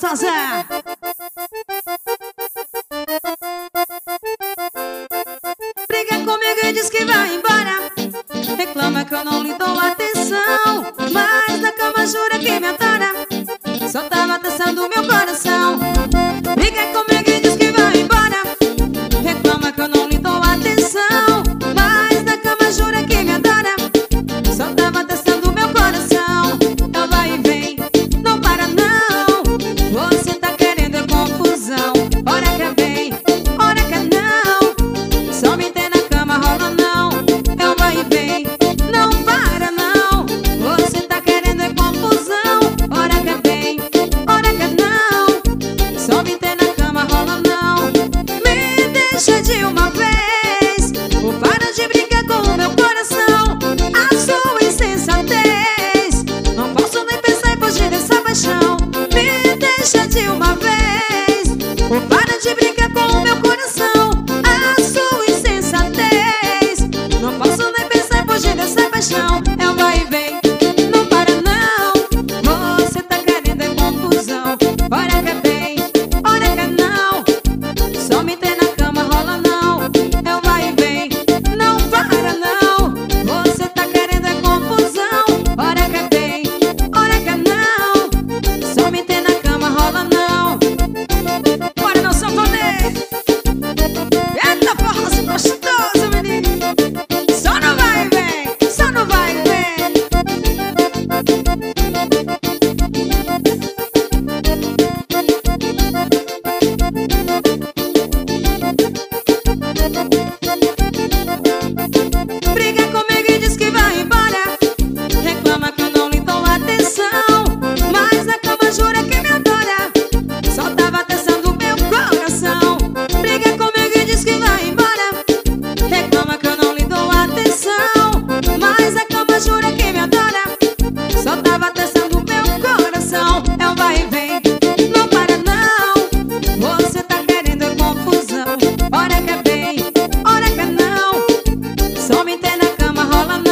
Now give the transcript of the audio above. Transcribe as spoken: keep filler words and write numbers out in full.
gostosa. Briga comigo e diz que vai embora. Reclama que eu não lhe dou atenção, mas na cama jura que me adora. Só tava testando meu coração. Briga comigo e diz que vai embora. Reclama que eu não lhe dou atenção, mas na cama jura que me adora. Só tava testando meu coração. Ela vai e vem, não para não. Você tá querendo é confusão. Hora que vem, hora que não. Só me tem na cama, rola não. Ela vai e vem, não para não. Você tá querendo é confusão. Hora que vem, hora que não. Só me tem na cama, rola não. Me deixa de uma vez, ou para de brincar com o meu coração. A sua insensatez, não posso nem pensar em fugir dessa paixão. Me deixa de uma vez, ou para de brincar com o meu coração. A sua insensatez, não posso nem pensar em fugir dessa paixão. É um vai e vem, não para não. Você tá querendo é confusão. Hora que vem, hora que não. Só me tem na cama, rola não. É um vai e vem, não para não. Você tá querendo é confusão. Hora que vem, hora que não. Só me tem na cama, rola não. Bora não sanfoneiro. Eita força gostosa, menino. Só não vai e vem, só não vai e vem. Briga comigo e diz que vai embora. Reclama que eu não lhe dou atenção, mas na cama jura que me adora. Só tava testando meu coração. Briga comigo e diz que vai embora. Reclama que eu não lhe dou atenção, mas na cama jura que me adora. Só tava testando meu coração. É um vai e vem, não para não. Você tá querendo é confusão. Hora que vem, hora que não. Só me tem na cama, rola